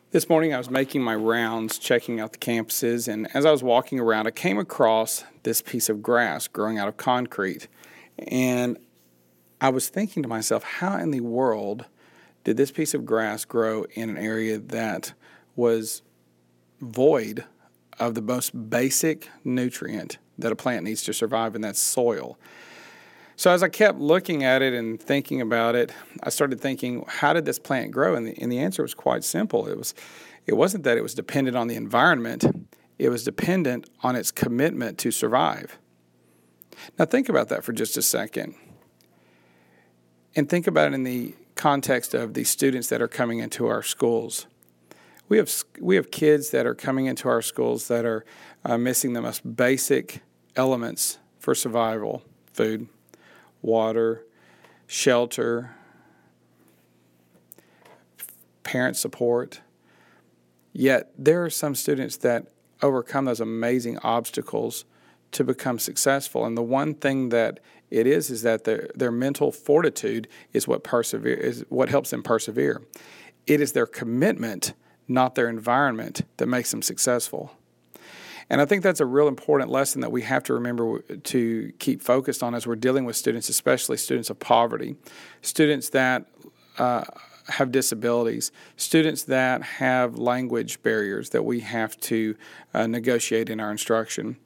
This morning I was making my rounds, checking out the campuses, and as I was walking around, I came across this piece of grass growing out of concrete. And I was thinking to myself, how in the world did this piece of grass grow in an area that was void of the most basic nutrient that a plant needs to survive, and that's soil? So as I kept looking at it and thinking about it, I started thinking, how did this plant grow? And the answer was quite simple. It wasn't that it was dependent on the environment. It was dependent on its commitment to survive. Now think about that for just a second. And think about it in the context of the students that are coming into our schools. We have kids that are coming into our schools that are missing the most basic elements for survival: food, water, shelter, parent support. Yet there are some students that overcome those amazing obstacles to become successful. And the one thing that it is that their mental fortitude is what helps them persevere. It is their commitment, not their environment, that makes them successful. And I think that's a real important lesson that we have to remember to keep focused on as we're dealing with students, especially students of poverty, students that have disabilities, students that have language barriers that we have to negotiate in our instruction.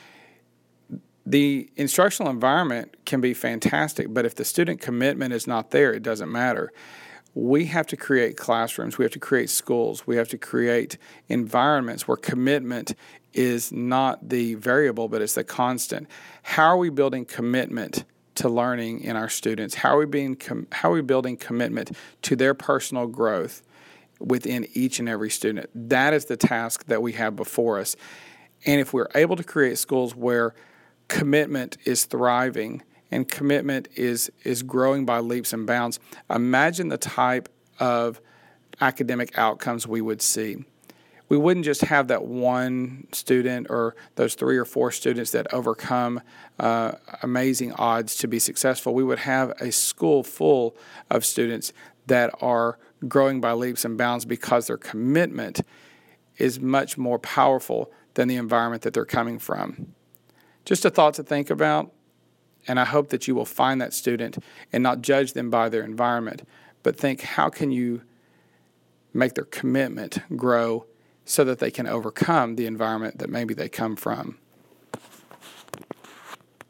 The instructional environment can be fantastic, but if the student commitment is not there, it doesn't matter. We have to create classrooms, we have to create schools, we have to create environments where commitment is not the variable, but it's the constant. How are we building commitment to learning in our students? How are we building commitment to their personal growth within each and every student? That is the task that we have before us. And if we're able to create schools where commitment is thriving and commitment is growing by leaps and bounds, imagine the type of academic outcomes we would see. We wouldn't just have that one student or those 3 or 4 students that overcome amazing odds to be successful. We would have a school full of students that are growing by leaps and bounds because their commitment is much more powerful than the environment that they're coming from. Just a thought to think about, and I hope that you will find that student and not judge them by their environment, but think, how can you make their commitment grow so that they can overcome the environment that maybe they come from?